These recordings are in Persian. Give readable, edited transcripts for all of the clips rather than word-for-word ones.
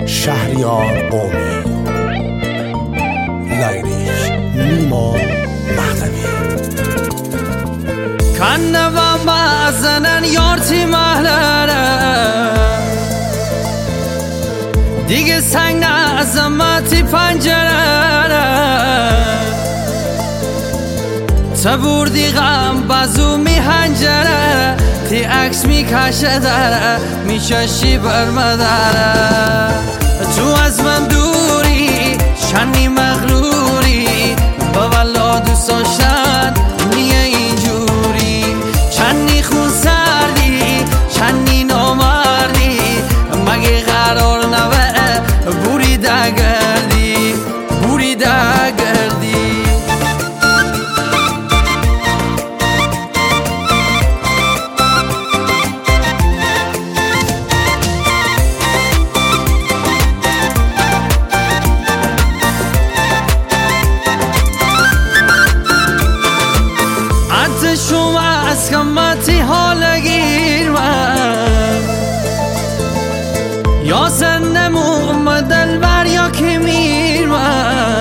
شهریار قومی، لایریک نیما مهدوی. کنوا مازنن یارتی محلره دیگه سنگ نزمتی پنجره تبوردی غم بازو می هنجره تی عکس می کشه داره می چشی برمداره تو از من دوری شنی مغروری با والا دوست داشتن نیه اینجوری چنی خون سردی چنی نامردی مگه قرار نوه بوری دگردی بوری دگردی. شما از کمتی حال گیر من یا زنموم دلبر یا که میر من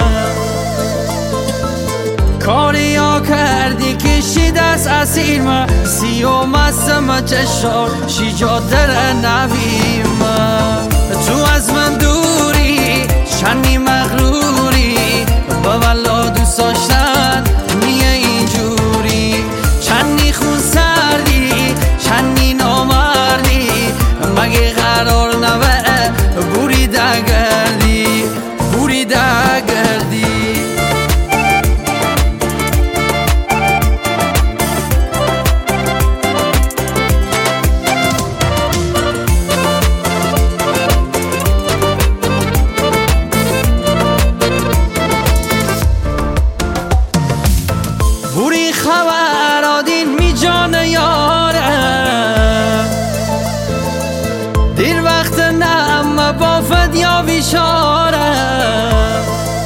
کاری یا کردی کشید از اسیر من سیوم از مچشار شیجا در نبی من تو از من دوری شنی مغروری با والا دوست داشتن نیه اینجوری چنی خون سردی چنی نامردی مگه قرار نوه بوری دگردی بوری دگردی. بوری خبر آدین می جان یارم دیر وقت نم بافد یا بیشارم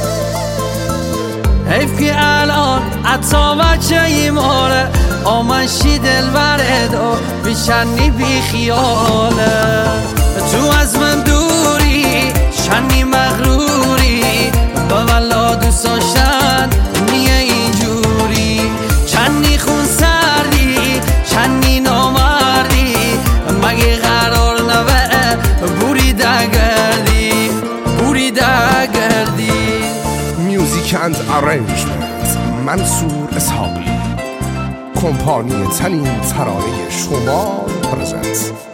حیف که الان عطا بچه ای ماره آمنشی دل برد و بیشنی بی خیاله تو از من دوری شنی مغروری با والا دوست داشتن نیه اینجوری چنی خون سردی چنی نامردی مگه قرار نوه بوری دگردی بوری دگردی. میوزیک اند ارنجمنت منصور اسحاقی، کمپانی تنین ترانه شمال پرزنت.